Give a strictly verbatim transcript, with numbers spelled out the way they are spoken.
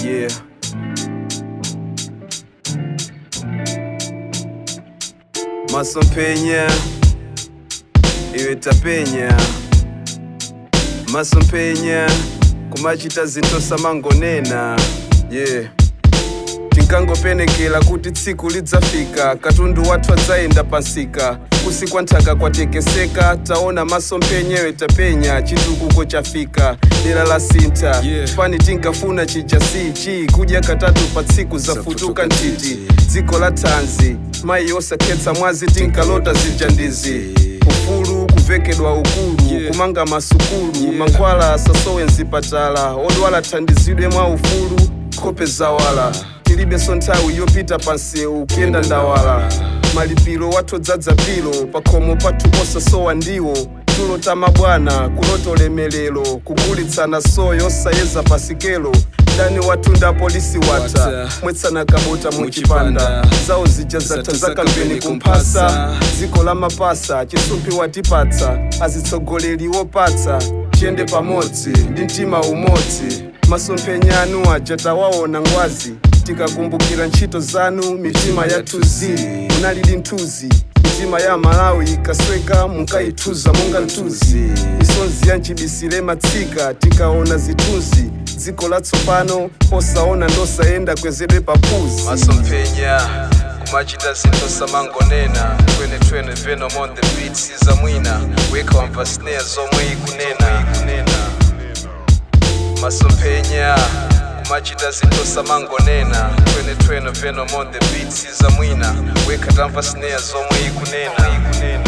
Yeah. Masompenya iwe tapenya masompenya kumachita zinthu samangonena. Yeah. Tinkangopenekera kuti tsiku lidzafika katundu wathu adzayenda pansika kusikwa nthaka kwatekeseka taona masompenya iwe tapenya chitukuko chafika dera la sintha. Yeah. Pani tinkafuna chija sichi kudya katatu pa tsiku zafutuka ntiti dziko la thanzi mayi osakhetsa mwazi tinkalota zijandizi ufulu kuvekedwa ukulu. Yeah. Kumanga masukulu. Yeah. Mankhwala asasowe mzipatala odwala thandizidwe mwa ufulu kope zawala tilibe sonthawi yopita pansewu ukenda ndawala malipiro wathu dzadza pilo pakhomo pathu posasowa ndiwo tulota mabwana kulota ulemelero kugulitsana soyo osayeza pasikelo dani wathu nda polisi wata mwetsana kabota muchipanda zawo zija zatha zakambeni kumphasa dziko la mapasa chisumpi watipatsa azitsogoleri wopatsa chiyende pamodzi ndi mtima umodzi. Masomphenya anu aja tawaona ngwazi tikakumbukira ntchito zanu mitima yathuzi munalidi nthuzi mitima ya Malawi ikasweka munkayithuza monga nthuzi misonzi ya nchibisire matsika tikaona zithunzi dziko latsopano posaona ndosayenda kwezedwe papuzi. Masomphenya kumachita zinthu samangonena twene twene venom on the beats zamwina weka wamva snare zomwe ikunena. Masomphenya kumachita zinthu samangonena twene twene venom on the beats zamwina weka tamva snare zomwe ikunena.